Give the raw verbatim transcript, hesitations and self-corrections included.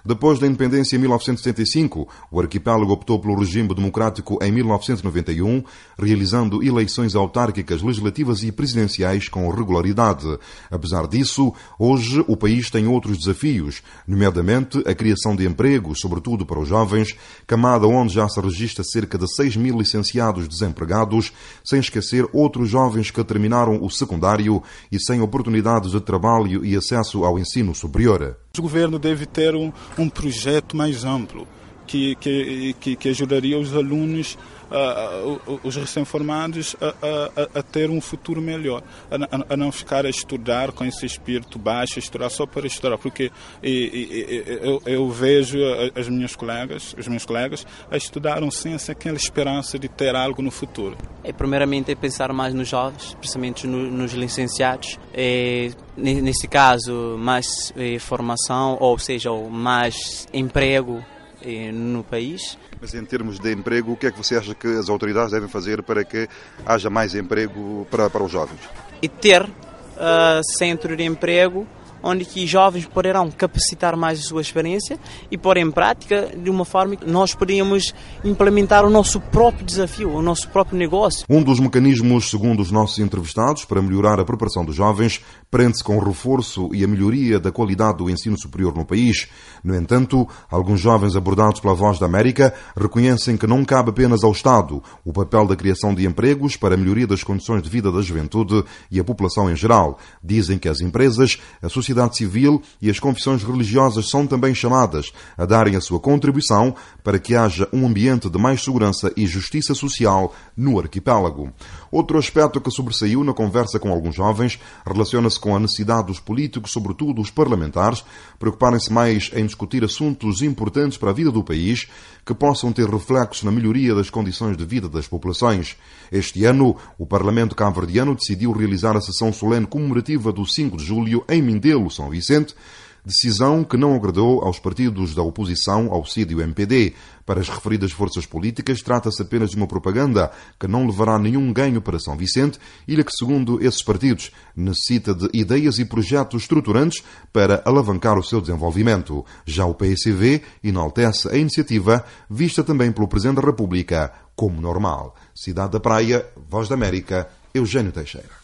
Depois da independência em mil novecentos e setenta e cinco, o arquipélago optou pelo regime democrático em mil novecentos e noventa e um, realizando eleições autárquicas, legislativas e presidenciais com regularidade. Apesar disso, hoje o país tem outros desafios, nomeadamente a criação de empregos, sobretudo para os jovens, camada onde já se registra cerca de seis mil licenciados desempregados, sem esquecer outros jovens que terminaram o secundário e sem oportunidades de trabalho e acesso ao ensino superior. O governo deve ter um, um projeto mais amplo que, que, que, que ajudaria os alunos, uh, os recém-formados, a, a, a ter um futuro melhor, a, a, a não ficar a estudar com esse espírito baixo, a estudar só para estudar, porque e, e, eu, eu vejo as minhas colegas, os meus colegas a estudaram sem aquela esperança de ter algo no futuro. É, primeiramente é pensar mais nos jovens, principalmente no, nos licenciados. É, nesse caso, mais é, formação, ou seja, mais emprego é, no país. Mas em termos de emprego, o que é que você acha que as autoridades devem fazer para que haja mais emprego para, para os jovens? E ter uh, centro de emprego onde que jovens poderão capacitar mais a sua experiência e pôr em prática de uma forma que nós poderíamos implementar o nosso próprio desafio, o nosso próprio negócio. Um dos mecanismos, segundo os nossos entrevistados, para melhorar a preparação dos jovens, prende-se com o reforço e a melhoria da qualidade do ensino superior no país. No entanto, alguns jovens abordados pela Voz da América reconhecem que não cabe apenas ao Estado o papel da criação de empregos para a melhoria das condições de vida da juventude e a população em geral. Dizem que as empresas, a sociedade A sociedade civil e as confissões religiosas são também chamadas a darem a sua contribuição para que haja um ambiente de mais segurança e justiça social no arquipélago. Outro aspecto que sobressaiu na conversa com alguns jovens relaciona-se com a necessidade dos políticos, sobretudo os parlamentares, preocuparem-se mais em discutir assuntos importantes para a vida do país que possam ter reflexos na melhoria das condições de vida das populações. Este ano, o Parlamento cabo-verdiano decidiu realizar a sessão solene comemorativa do cinco de julho em Mindelo, São Vicente, decisão que não agradou aos partidos da oposição ao C I D e o M P D. Para as referidas forças políticas, trata-se apenas de uma propaganda que não levará nenhum ganho para São Vicente, ilha que, segundo esses partidos, necessita de ideias e projetos estruturantes para alavancar o seu desenvolvimento. Já o P S V enaltece a iniciativa, vista também pelo Presidente da República como normal. Cidade da Praia, Voz da América, Eugênio Teixeira.